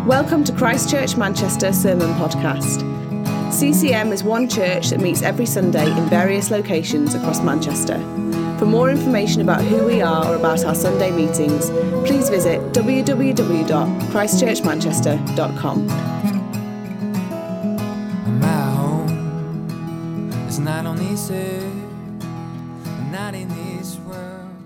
Welcome to Christ Church Manchester Sermon Podcast. CCM is one church that meets every Sunday in various locations across Manchester. For more information about who we are or about our Sunday meetings, please visit www.christchurchmanchester.com. My home is not on this earth, not in this world.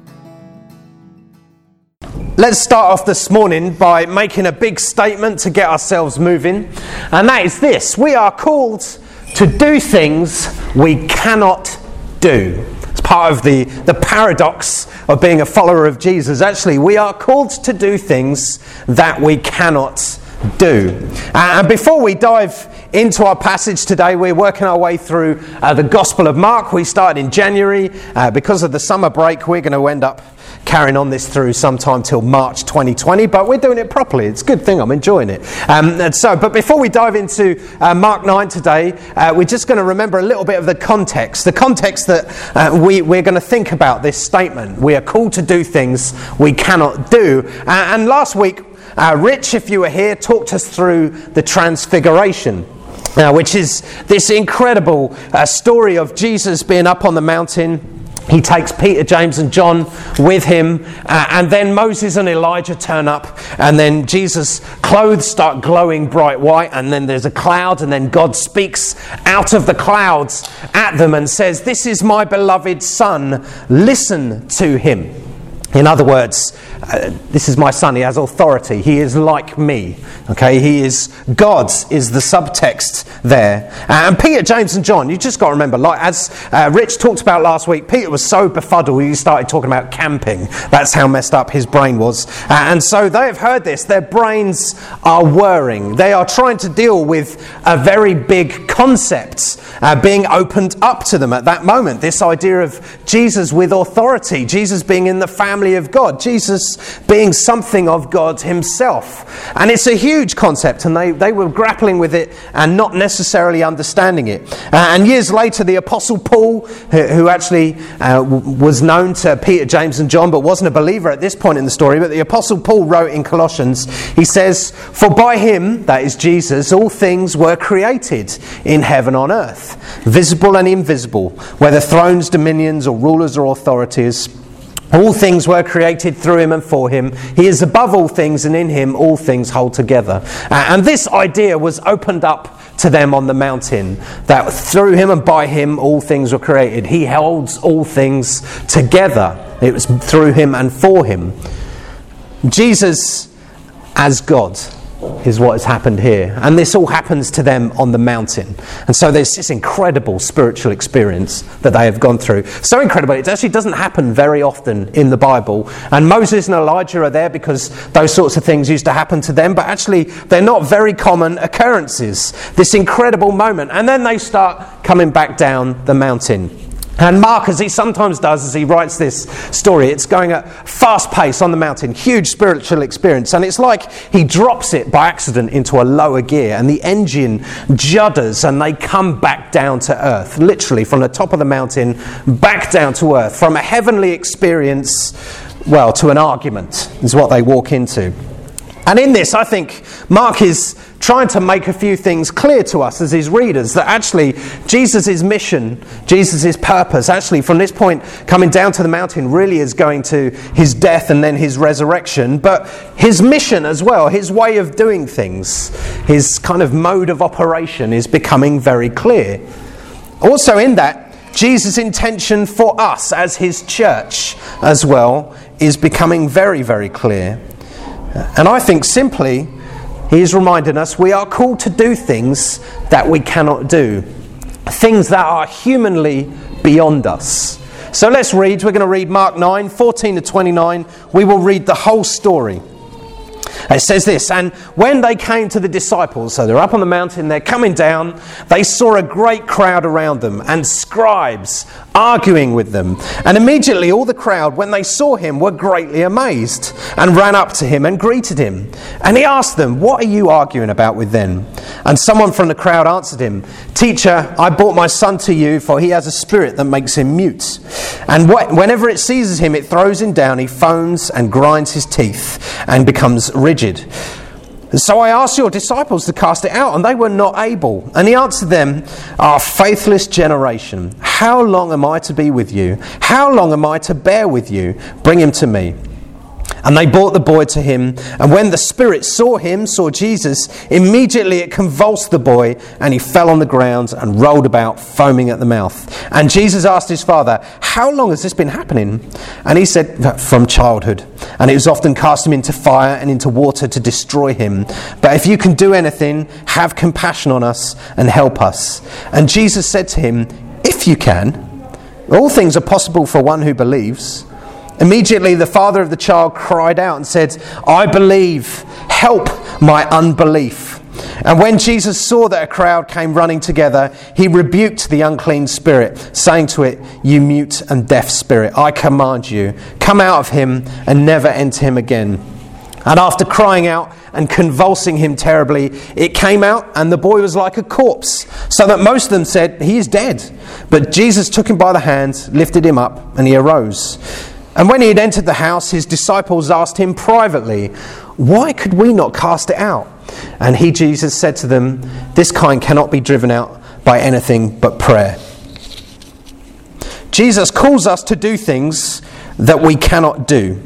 Let's start off this morning by making a big statement to get ourselves moving, and that is this: we are called to do things we cannot do. It's part of the paradox of being a follower of Jesus. Actually, we are called to do things that we cannot do. And before we dive into our passage today, we're working our way through the Gospel of Mark. We started in January. Because of the summer break, we're going to end up carrying on this through sometime till March 2020, but we're doing it properly. It's a good thing. I'm enjoying it. But before we dive into Mark 9 today, we're just going to remember a little bit of the context that we're going to think about this statement. We are called to do things we cannot do. And last week, Rich, if you were here, talked us through the Transfiguration, which is this incredible story of Jesus being up on the mountain. He takes Peter, James and John with him, and then Moses and Elijah turn up, and then Jesus' clothes start glowing bright white, and then there's a cloud, and then God speaks out of the clouds at them and says, "This is my beloved Son, listen to him." In other words, this is my Son, he has authority, he is like me, okay, he is God, is the subtext there. And Peter, James and John, you just got to remember, like as Rich talked about last week, Peter was so befuddled he started talking about camping. That's how messed up his brain was. And so they have heard this, their brains are whirring. They are trying to deal with a very big concept being opened up to them at that moment. This idea of Jesus with authority, Jesus being in the family of God, Jesus being something of God himself. And it's a huge concept, and they were grappling with it and not necessarily understanding it. And years later, the Apostle Paul, who actually was known to Peter, James and John, but wasn't a believer at this point in the story, but the Apostle Paul wrote in Colossians, he says, "For by him," that is Jesus, "all things were created in heaven and on earth, visible and invisible, whether thrones, dominions, or rulers or authorities. All things were created through him and for him. He is above all things, and in him all things hold together." And this idea was opened up to them on the mountain, that through him and by him all things were created. He holds all things together. It was through him and for him. Jesus as God is what has happened here. And this all happens to them on the mountain. And so there's this incredible spiritual experience that they have gone through. So incredible, it actually doesn't happen very often in the Bible. And Moses and Elijah are there because those sorts of things used to happen to them, but actually they're not very common occurrences. This incredible moment. And then they start coming back down the mountain. And Mark, as he sometimes does as he writes this story, it's going at fast pace on the mountain, huge spiritual experience, and it's like he drops it by accident into a lower gear and the engine judders and they come back down to earth, literally from the top of the mountain back down to earth, from a heavenly experience, well, to an argument is what they walk into. And in this, I think Mark is trying to make a few things clear to us as his readers, that actually Jesus' mission, Jesus' purpose, actually from this point coming down to the mountain really is going to his death and then his resurrection, but his mission as well, his way of doing things, his kind of mode of operation is becoming very clear. Also in that, Jesus' intention for us as his church as well is becoming very, very clear. And I think simply, he is reminding us we are called to do things that we cannot do. Things that are humanly beyond us. So let's read. We're going to read Mark 9, 14 to 29. We will read the whole story. It says this: "And when they came to the disciples," so they're up on the mountain, they're coming down, "they saw a great crowd around them and scribes arguing with them. And immediately all the crowd, when they saw him, were greatly amazed and ran up to him and greeted him. And he asked them, 'What are you arguing about with them?' And someone from the crowd answered him, 'Teacher, I brought my son to you, for he has a spirit that makes him mute. And whenever it seizes him, it throws him down. He foams and grinds his teeth and becomes rigid. So I asked your disciples to cast it out, and they were not able. And he answered them, our faithless generation, how long am I to be with you? How long am I to bear with you? Bring him to me. And they brought the boy to him, and when the spirit saw Jesus, immediately it convulsed the boy, and he fell on the ground and rolled about, foaming at the mouth. And Jesus asked his father, how long has this been happening? And he said, from childhood. And it was often cast him into fire and into water to destroy him. But if you can do anything, have compassion on us and help us. And Jesus said to him, if you can, all things are possible for one who believes. Immediately the father of the child cried out and said, I believe, help my unbelief. And when Jesus saw that a crowd came running together, he rebuked the unclean spirit, saying to it, you mute and deaf spirit, I command you, come out of him and never enter him again. And after crying out and convulsing him terribly, it came out, and the boy was like a corpse, so that most of them said, he is dead. But Jesus took him by the hand, lifted him up, and he arose. And when he had entered the house, his disciples asked him privately, why could we not cast it out? And he, Jesus, said to them, this kind cannot be driven out by anything but prayer. Jesus calls us to do things that we cannot do.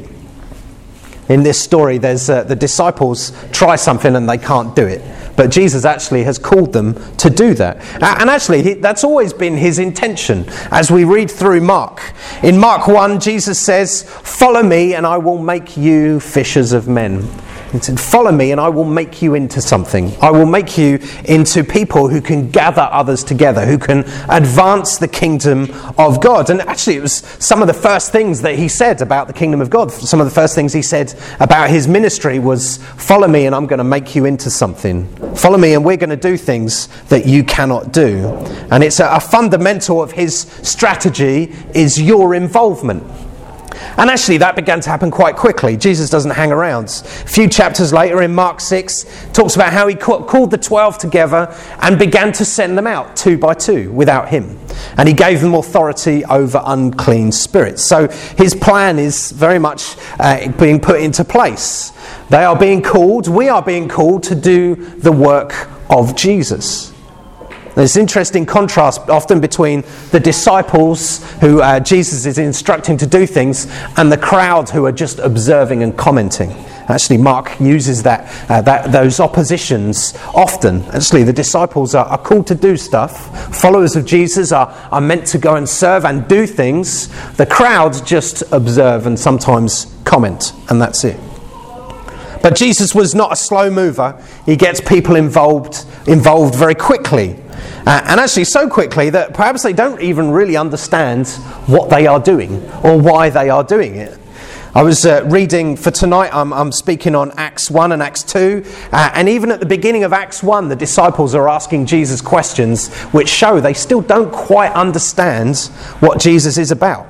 In this story, there's the disciples try something and they can't do it. But Jesus actually has called them to do that. And actually, that's always been his intention as we read through Mark. In Mark 1, Jesus says, follow me and I will make you fishers of men. He said, follow me and I will make you into something. I will make you into people who can gather others together, who can advance the kingdom of God. And actually it was some of the first things that he said about the kingdom of God. Some of the first things he said about his ministry was, follow me and I'm going to make you into something. Follow me and we're going to do things that you cannot do. And it's a fundamental of his strategy is your involvement. And actually that began to happen quite quickly. Jesus doesn't hang around. A few chapters later in Mark 6, talks about how he called the 12 together and began to send them out 2 by 2 without him. And he gave them authority over unclean spirits. So his plan is very much being put into place. They are being called, we are being called to do the work of Jesus. There's interesting contrast often between the disciples who Jesus is instructing to do things and the crowd who are just observing and commenting. Actually, Mark uses those oppositions often. Actually, the disciples are called to do stuff. Followers of Jesus are meant to go and serve and do things. The crowd just observe and sometimes comment, and that's it. But Jesus was not a slow mover. He gets people involved very quickly. And actually so quickly that perhaps they don't even really understand what they are doing or why they are doing it. I was reading for tonight, I'm speaking on Acts 1 and Acts 2, and even at the beginning of Acts 1, the disciples are asking Jesus questions which show they still don't quite understand what Jesus is about.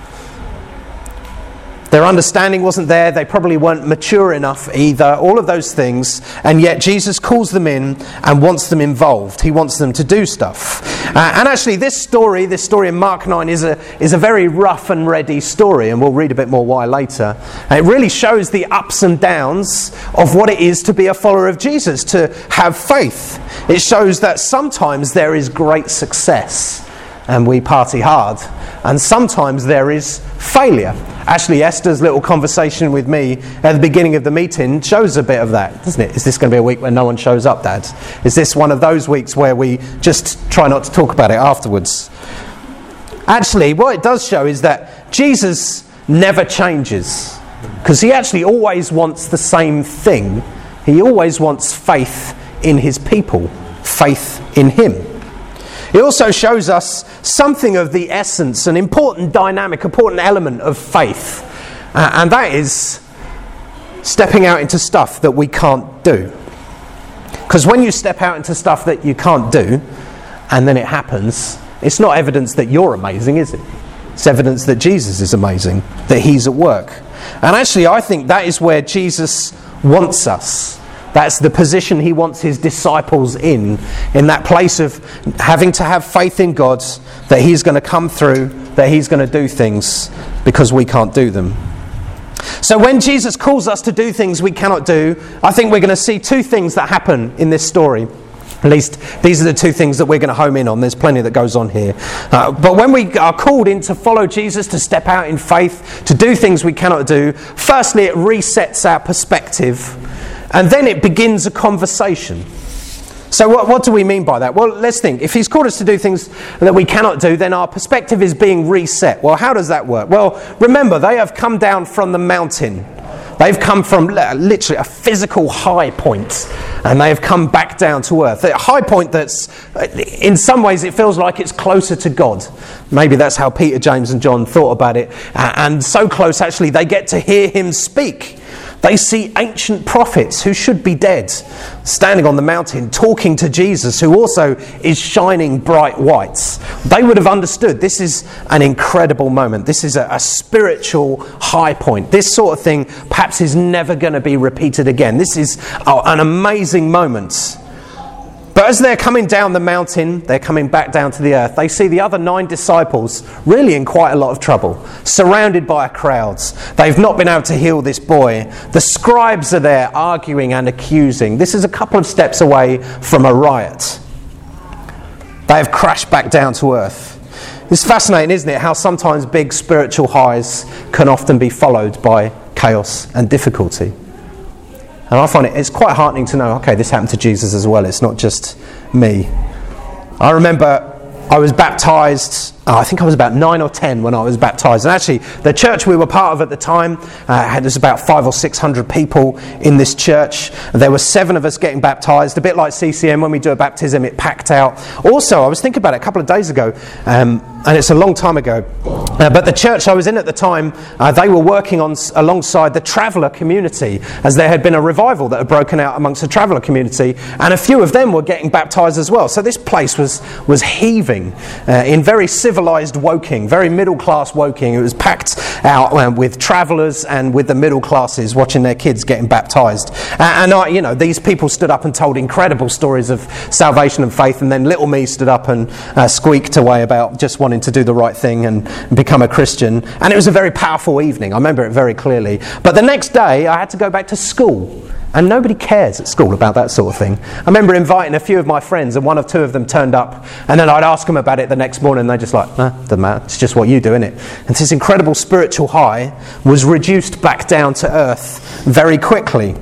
Their understanding wasn't there, they probably weren't mature enough either, all of those things, and yet Jesus calls them in and wants them involved. He wants them to do stuff. And actually this story in Mark 9 is a very rough and ready story, and we'll read a bit more why later. And it really shows the ups and downs of what it is to be a follower of Jesus, to have faith. It shows that sometimes there is great success and we party hard, and sometimes there is failure. Actually, Esther's little conversation with me at the beginning of the meeting shows a bit of that, doesn't it? Is this going to be a week where no one shows up, Dad? Is this one of those weeks where we just try not to talk about it afterwards? Actually, what it does show is that Jesus never changes, because he actually always wants the same thing. He always wants faith in his people, faith in him. It also shows us something of the essence, an important dynamic, important element of faith. And that is stepping out into stuff that we can't do. Because when you step out into stuff that you can't do, and then it happens, it's not evidence that you're amazing, is it? It's evidence that Jesus is amazing, that he's at work. And actually, I think that is where Jesus wants us. That's the position he wants his disciples in that place of having to have faith in God, that he's going to come through, that he's going to do things because we can't do them. So when Jesus calls us to do things we cannot do, I think we're going to see two things that happen in this story. At least these are the two things that we're going to home in on. There's plenty that goes on here. But when we are called in to follow Jesus, to step out in faith, to do things we cannot do, firstly it resets our perspective, and then it begins a conversation. So what do we mean by that? Well, let's think. If he's called us to do things that we cannot do, then our perspective is being reset. Well, how does that work? Well, remember, they have come down from the mountain. They've come from literally a physical high point, and they have come back down to earth. A high point that's, in some ways, it feels like it's closer to God. Maybe that's how Peter, James and John thought about it. And so close, actually, they get to hear him speak. They see ancient prophets who should be dead, standing on the mountain, talking to Jesus, who also is shining bright white. They would have understood this is an incredible moment. This is a spiritual high point. This sort of thing perhaps is never going to be repeated again. This is an amazing moment. But as they're coming down the mountain, they're coming back down to the earth, they see the other 9 disciples really in quite a lot of trouble, surrounded by crowds. They've not been able to heal this boy. The scribes are there arguing and accusing. This is a couple of steps away from a riot. They have crashed back down to earth. It's fascinating, isn't it, how sometimes big spiritual highs can often be followed by chaos and difficulty. And I find it's quite heartening to know, okay, this happened to Jesus as well. It's not just me. I remember I was baptised, I think I was about 9 or 10 when I was baptised. And actually, the church we were part of at the time, there's about 500 or 600 people in this church. There were 7 of us getting baptised, a bit like CCM. When we do a baptism, it packed out. Also, I was thinking about it a couple of days ago, and it's a long time ago, but the church I was in at the time, they were working alongside the traveller community, as there had been a revival that had broken out amongst the traveller community, and a few of them were getting baptised as well. So this place was heaving in very civilised Woking, very middle-class Woking. It was packed out with travellers and with the middle classes watching their kids getting baptised. And these people stood up and told incredible stories of salvation and faith, and then little me stood up and squeaked away about just wanting to do the right thing and become a Christian. And it was a very powerful evening. I remember it very clearly. But the next day I had to go back to school, and nobody cares at school about that sort of thing. I remember inviting a few of my friends, and 1 or 2 of them turned up, and then I'd ask them about it the next morning, and they're just like, doesn't matter, it's just what you do, innit? And this incredible spiritual high was reduced back down to earth very quickly.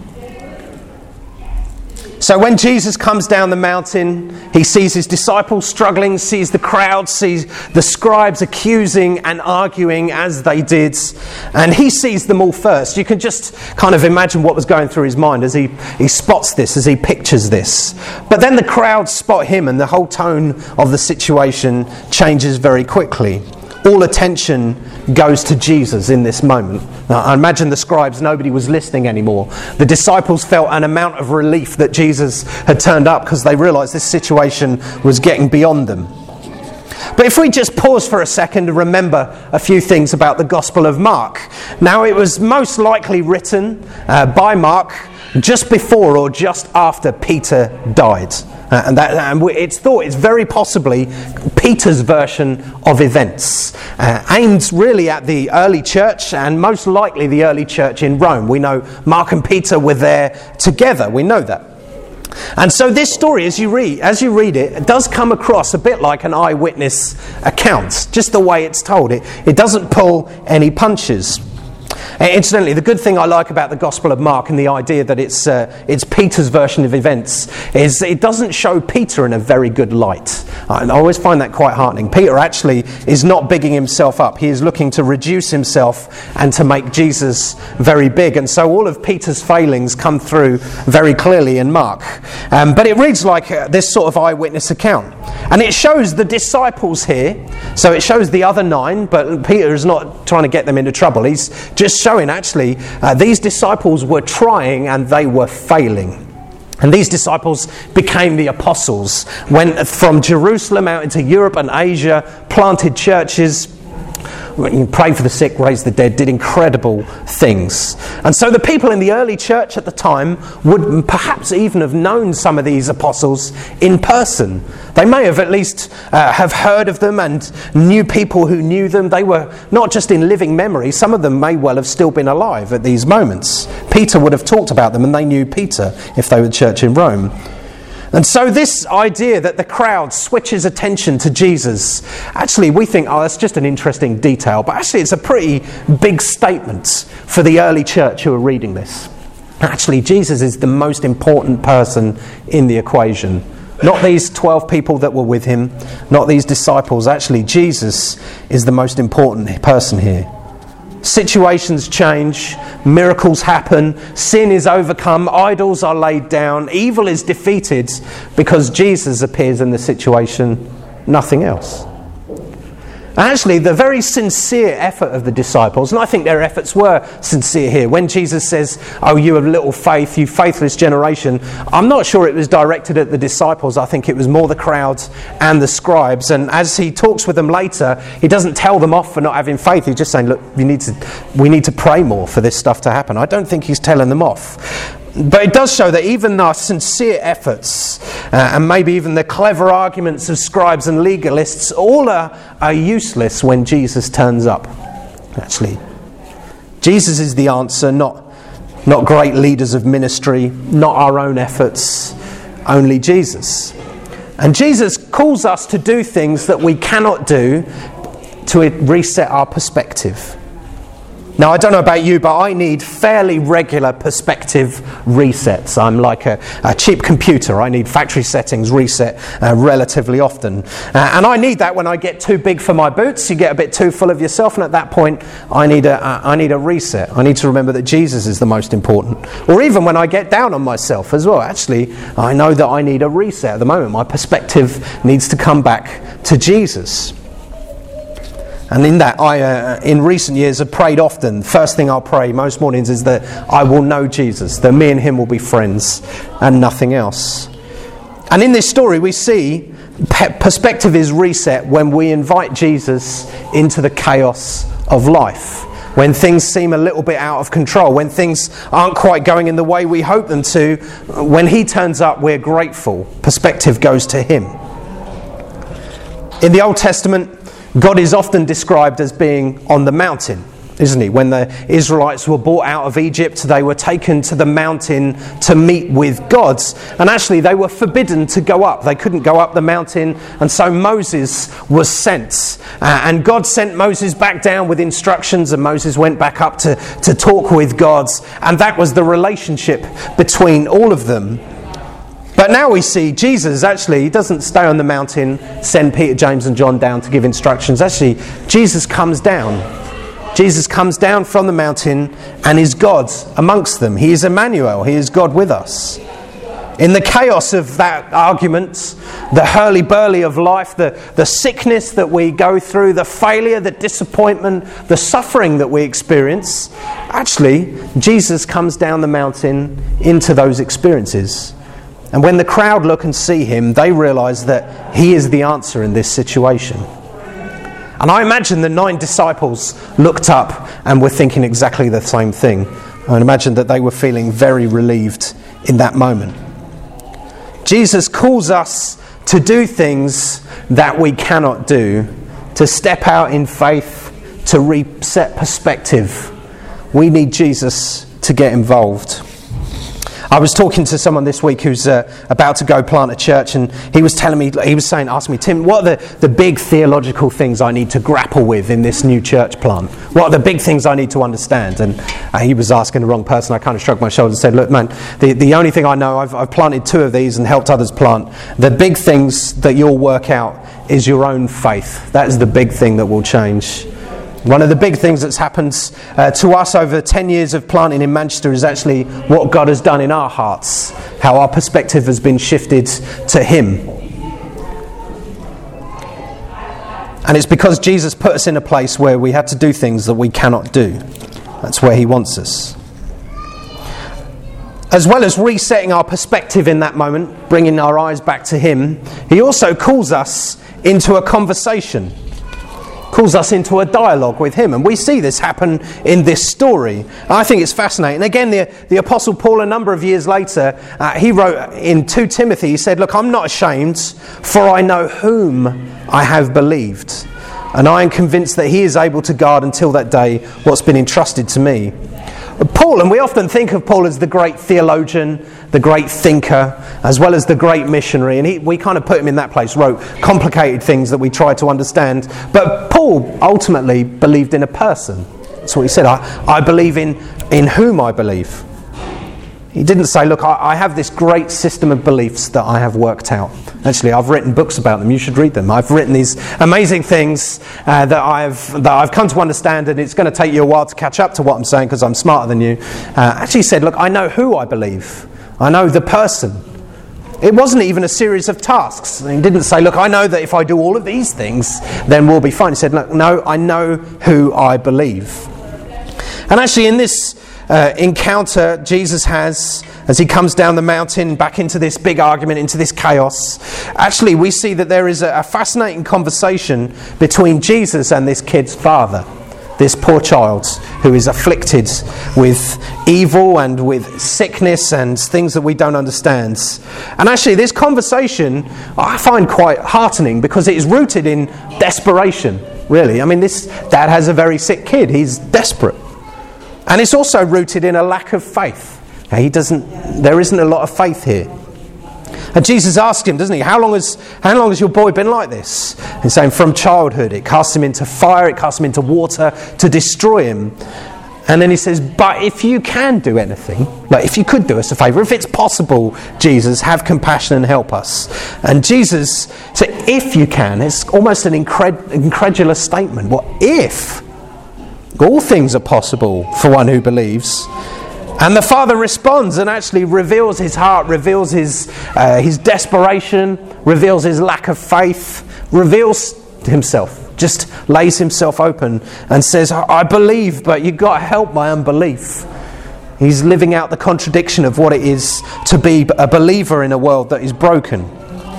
So when Jesus comes down the mountain, he sees his disciples struggling, sees the crowd, sees the scribes accusing and arguing as they did, and he sees them all first. You can just kind of imagine what was going through his mind as he spots this, as he pictures this. But then the crowd spot him, and the whole tone of the situation changes very quickly. All attention goes to Jesus in this moment. Now, I imagine the scribes, nobody was listening anymore. The disciples felt an amount of relief that Jesus had turned up, because they realised this situation was getting beyond them. But if we just pause for a second and remember a few things about the Gospel of Mark. Now, it was most likely written by Mark just before or just after Peter died. And it's thought it's very possibly Peter's version of events, aimed really at the early church, and most likely the early church in Rome. We know Mark and Peter were there together. We know that. And so this story, as you read it, it does come across a bit like an eyewitness account, just the way it's told. It doesn't pull any punches. Incidentally, the good thing I like about the Gospel of Mark and the idea that it's Peter's version of events is it doesn't show Peter in a very good light. I always find that quite heartening. Peter actually is not bigging himself up. He is looking to reduce himself and to make Jesus very big. And so all of Peter's failings come through very clearly in Mark. But it reads like this sort of eyewitness account. And it shows the disciples here. So it shows the other 9, but Peter is not trying to get them into trouble. He's just showing actually these disciples were trying and they were failing. And these disciples became the apostles, went from Jerusalem out into Europe and Asia, planted churches, He prayed for the sick, raised the dead, did incredible things. And so the people in the early church at the time would perhaps even have known some of these apostles in person. They may have at least have heard of them and knew people who knew them. They were not just in living memory, some of them may well have still been alive at these moments. Peter would have talked about them, and they knew Peter if they were the church in Rome. And so this idea that the crowd switches attention to Jesus, actually we think, oh, that's just an interesting detail, but actually it's a pretty big statement for the early church who are reading this. Actually, Jesus is the most important person in the equation. Not these 12 people that were with him, not these disciples. Actually, Jesus is the most important person here. Situations change, miracles happen, sin is overcome, idols are laid down, evil is defeated because Jesus appears in the situation, nothing else. Actually, the very sincere effort of the disciples, and I think their efforts were sincere here, when Jesus says, oh, you have little faith, you faithless generation, I'm not sure it was directed at the disciples. I think it was more the crowds and the scribes. And as he talks with them later, he doesn't tell them off for not having faith. He's just saying, look, we need to pray more for this stuff to happen. I don't think he's telling them off. But it does show that even our sincere efforts and maybe even the clever arguments of scribes and legalists all are useless when Jesus turns up. Actually, Jesus is the answer, not great leaders of ministry, not our own efforts, only Jesus. And Jesus calls us to do things that we cannot do to reset our perspective. Now, I don't know about you, but I need fairly regular perspective resets. I'm like a cheap computer. I need factory settings reset relatively often. And I need that when I get too big for my boots. You get a bit too full of yourself, and at that point, I need a reset. I need to remember that Jesus is the most important. Or even when I get down on myself as well. Actually, I know that I need a reset at the moment. My perspective needs to come back to Jesus. And in that, I, in recent years, have prayed often. First thing I'll pray most mornings is that I will know Jesus, that me and him will be friends and nothing else. And in this story, we see perspective is reset when we invite Jesus into the chaos of life. When things seem a little bit out of control, when things aren't quite going in the way we hope them to, when he turns up, we're grateful. Perspective goes to him. In the Old Testament, God is often described as being on the mountain, isn't he? When the Israelites were brought out of Egypt, they were taken to the mountain to meet with God. And actually, they were forbidden to go up. They couldn't go up the mountain. And so Moses was sent. And God sent Moses back down with instructions. And Moses went back up to talk with God. And that was the relationship between all of them. But now we see Jesus actually doesn't stay on the mountain, send Peter, James and John down to give instructions. Actually, Jesus comes down. Jesus comes down from the mountain and is God amongst them. He is Emmanuel. He is God with us. In the chaos of that argument, the hurly-burly of life, the sickness that we go through, the failure, the disappointment, the suffering that we experience, actually, Jesus comes down the mountain into those experiences. And when the crowd look and see him, they realise that he is the answer in this situation. And I imagine the 9 disciples looked up and were thinking exactly the same thing. I imagine that they were feeling very relieved in that moment. Jesus calls us to do things that we cannot do, to step out in faith, to reset perspective. We need Jesus to get involved. I was talking to someone this week who's about to go plant a church, and he was telling me, asking me, Tim, what are the big theological things I need to grapple with in this new church plant? What are the big things I need to understand? And he was asking the wrong person. I kind of shrugged my shoulders and said, look, man, the only thing I know, I've planted 2 of these and helped others plant. The big things that you'll work out is your own faith. That is the big thing that will change. One of the big things that's happened to us over 10 years of planting in Manchester is actually what God has done in our hearts, how our perspective has been shifted to him. And it's because Jesus put us in a place where we had to do things that we cannot do. That's where he wants us. As well as resetting our perspective in that moment, bringing our eyes back to him, he also calls us into a conversation. calls us into a dialogue with him. And we see this happen in this story. I think it's fascinating. Again, the Apostle Paul, a number of years later, he wrote in 2 Timothy, he said, look, I'm not ashamed, for I know whom I have believed. And I am convinced that he is able to guard until that day what's been entrusted to me. Paul, and we often think of Paul as the great theologian, the great thinker, as well as the great missionary, and we kind of put him in that place, wrote complicated things that we try to understand. But Paul ultimately believed in a person. That's what he said. I believe in whom I believe. He didn't say, look, I have this great system of beliefs that I have worked out. Actually, I've written books about them. You should read them. I've written these amazing things that I've come to understand, and it's going to take you a while to catch up to what I'm saying because I'm smarter than you. Actually said, look, I know who I believe. I know the person. It wasn't even a series of tasks. He didn't say, look, I know that if I do all of these things, then we'll be fine. He said, look, no, I know who I believe. And actually in this encounter Jesus has, as he comes down the mountain back into this big argument, into this chaos, actually we see that there is a fascinating conversation between Jesus and this kid's father, this poor child who is afflicted with evil and with sickness and things that we don't understand. And actually this conversation I find quite heartening because it is rooted in desperation, really. I mean, this dad has a very sick kid. He's desperate. And it's also rooted in a lack of faith. There isn't a lot of faith here. And Jesus asks him, doesn't he, how long has your boy been like this? He's saying from childhood. It casts him into fire, it casts him into water to destroy him. And then he says, but if you can do anything, like if you could do us a favour, if it's possible, Jesus, have compassion and help us. And Jesus said, if you can, it's almost an incredulous statement. What if? All things are possible for one who believes. And the father responds and actually reveals his heart, reveals his desperation, reveals his lack of faith, reveals himself, just lays himself open and says, I believe, but you've got to help my unbelief. He's living out the contradiction of what it is to be a believer in a world that is broken.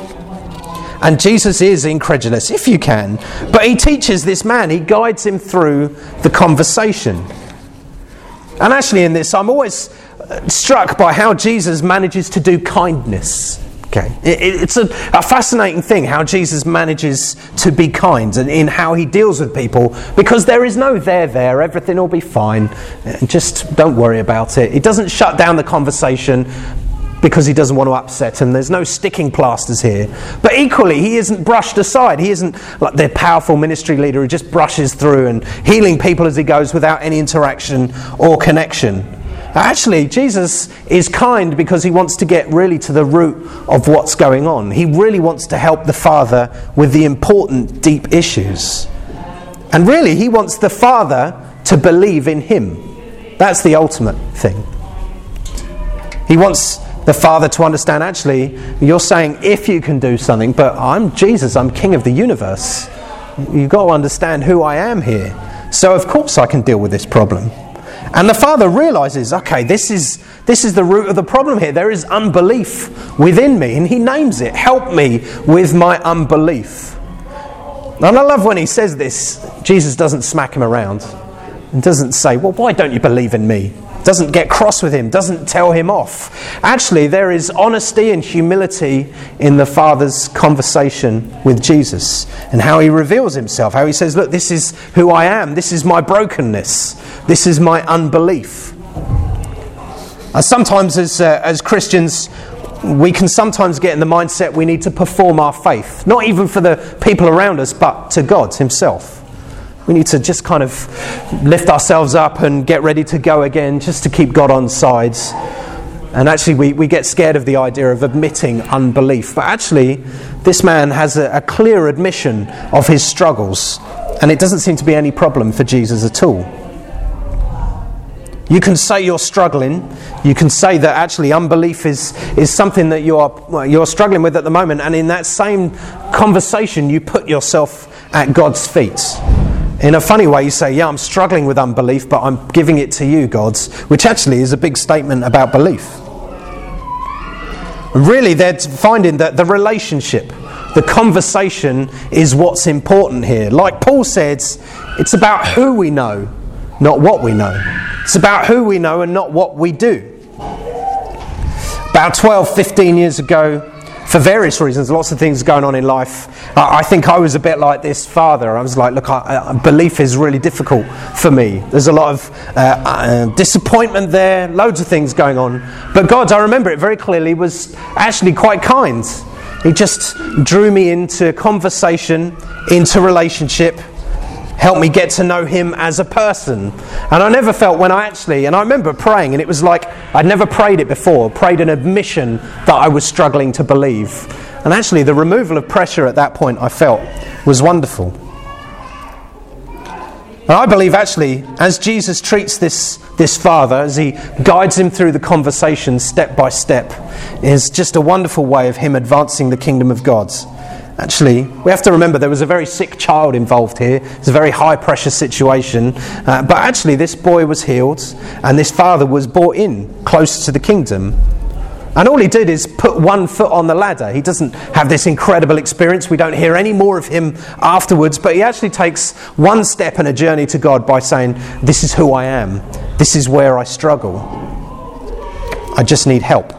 And Jesus is incredulous, if you can. But he teaches this man, he guides him through the conversation. And actually in this, I'm always struck by how Jesus manages to do kindness. Okay, it's a fascinating thing how Jesus manages to be kind and in how he deals with people, because there is no there, everything will be fine, just don't worry about it. He doesn't shut down the conversation because he doesn't want to upset him. There's no sticking plasters here. But equally, he isn't brushed aside. He isn't like the powerful ministry leader who just brushes through and healing people as he goes without any interaction or connection. Actually, Jesus is kind because he wants to get really to the root of what's going on. He really wants to help the Father with the important, deep issues. And really, he wants the Father to believe in him. That's the ultimate thing. He wants the Father to understand, actually, you're saying if you can do something, but I'm Jesus, I'm King of the universe. You've got to understand who I am here. So of course I can deal with this problem. And the Father realises, okay, this is the root of the problem here. There is unbelief within me, and he names it. Help me with my unbelief. And I love when he says this, Jesus doesn't smack him around. And doesn't say, well, why don't you believe in me? Doesn't get cross with him, doesn't tell him off. Actually, there is honesty and humility in the Father's conversation with Jesus and how he reveals himself, how he says, look, this is who I am, this is my brokenness, this is my unbelief. And sometimes as Christians, we can sometimes get in the mindset we need to perform our faith, not even for the people around us, but to God himself. We need to just kind of lift ourselves up and get ready to go again, just to keep God on sides. And actually we get scared of the idea of admitting unbelief. But actually, this man has a clear admission of his struggles. And it doesn't seem to be any problem for Jesus at all. You can say you're struggling. You can say that actually unbelief is something that you're struggling with at the moment. And in that same conversation, you put yourself at God's feet. In a funny way, you say, yeah, I'm struggling with unbelief, but I'm giving it to you, God, which actually is a big statement about belief. Really, they're finding that the relationship the conversation is what's important here. Like Paul says, it's about who we know, not what we know. It's about who we know and not what we do. About 12, 15 years ago, for various reasons, lots of things going on in life, I think I was a bit like this father. I was like, look, belief is really difficult for me. There's a lot of disappointment there, loads of things going on. But God, I remember it very clearly, was actually quite kind. He just drew me into conversation, into relationship, helped me get to know him as a person. And I never felt and I remember praying, and it was like I'd never prayed it before, prayed an admission that I was struggling to believe. And actually the removal of pressure at that point I felt was wonderful. And I believe actually, as Jesus treats this father, as he guides him through the conversation step by step, is just a wonderful way of him advancing the kingdom of God. Actually, we have to remember there was a very sick child involved here. It's a very high pressure situation. But actually this boy was healed and this father was brought in close to the kingdom. And all he did is put one foot on the ladder. He doesn't have this incredible experience. We don't hear any more of him afterwards. But he actually takes one step in a journey to God by saying, this is who I am. This is where I struggle. I just need help.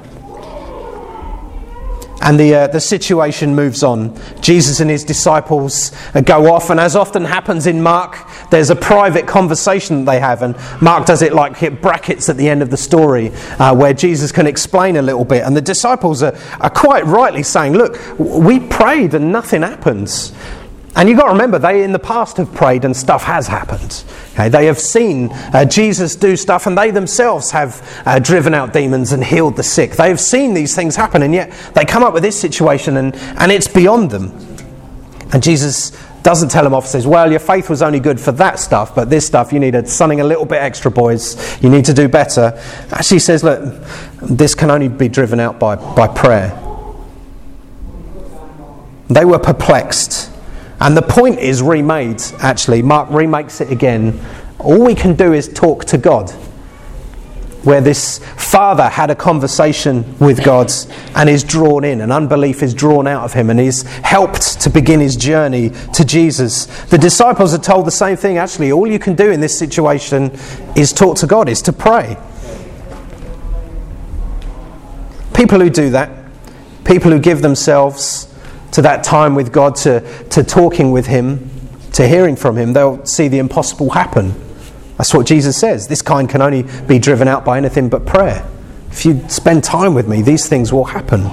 And the situation moves on. Jesus and his disciples go off, and as often happens in Mark, there's a private conversation that they have, and Mark does it like hit brackets at the end of the story, where Jesus can explain a little bit. And the disciples are quite rightly saying, look, we prayed and nothing happens. And you've got to remember, they in the past have prayed and stuff has happened. Okay, they have seen Jesus do stuff, and they themselves have driven out demons and healed the sick. They have seen these things happen, and yet they come up with this situation and it's beyond them. And Jesus doesn't tell them off, says, well, your faith was only good for that stuff, but this stuff you needed something a little bit extra, boys. You need to do better. Actually says, look, this can only be driven out by prayer. They were perplexed. And the point is remade, actually. Mark remakes it again. All we can do is talk to God. Where this father had a conversation with God and is drawn in, and unbelief is drawn out of him, and is helped to begin his journey to Jesus. The disciples are told the same thing, actually. All you can do in this situation is talk to God, is to pray. People who do that, people who give themselves to that time with God, to talking with him, to hearing from him, they'll see the impossible happen. That's what Jesus says. This kind can only be driven out by anything but prayer. If you spend time with me, these things will happen.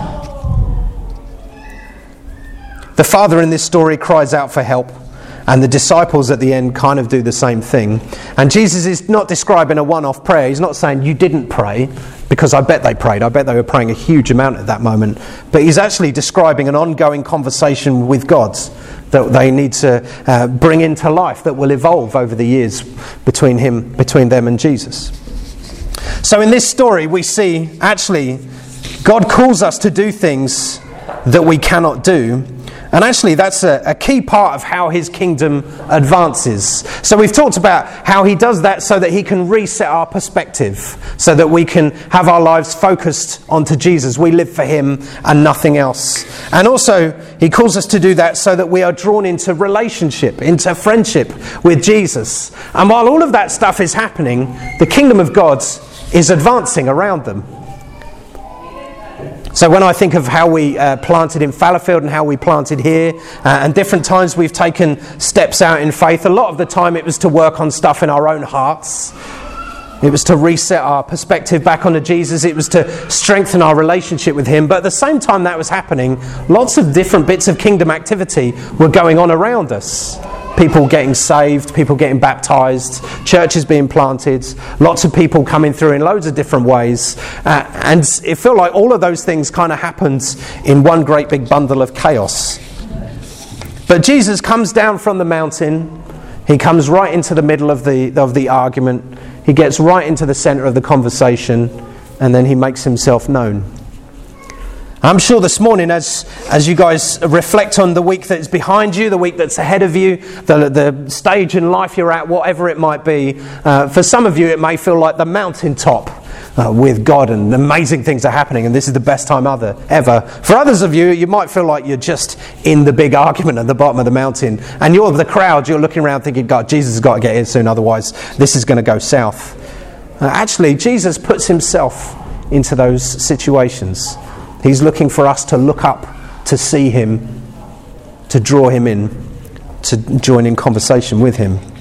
The father in this story cries out for help, and the disciples at the end kind of do the same thing. And Jesus is not describing a one-off prayer. He's not saying you didn't pray, because I bet they prayed. I bet they were praying a huge amount at that moment. But he's actually describing an ongoing conversation with God that they need to bring into life, that will evolve over the years between them and Jesus. So in this story we see actually God calls us to do things that we cannot do. And actually that's a key part of how his kingdom advances. So we've talked about how he does that so that he can reset our perspective, so that we can have our lives focused onto Jesus. We live for him and nothing else. And also he calls us to do that so that we are drawn into relationship, into friendship with Jesus. And while all of that stuff is happening, the kingdom of God is advancing around them. So when I think of how we planted in Fallowfield and how we planted here, and different times we've taken steps out in faith, a lot of the time it was to work on stuff in our own hearts. It was to reset our perspective back onto Jesus. It was to strengthen our relationship with him. But at the same time that was happening, lots of different bits of kingdom activity were going on around us. People getting saved, people getting baptised, churches being planted, lots of people coming through in loads of different ways. And it felt like all of those things kind of happened in one great big bundle of chaos. But Jesus comes down from the mountain. He comes right into the middle of the argument. He gets right into the centre of the conversation, and then he makes himself known. I'm sure this morning, as you guys reflect on the week that's behind you, the week that's ahead of you, the stage in life you're at, whatever it might be, for some of you it may feel like the mountaintop with God, and amazing things are happening, and this is the best time ever. For others of you, you might feel like you're just in the big argument at the bottom of the mountain, and you're the crowd, you're looking around thinking, God, Jesus has got to get here soon, otherwise this is going to go south. Actually, Jesus puts himself into those situations. He's looking for us to look up, to see him, to draw him in, to join in conversation with him.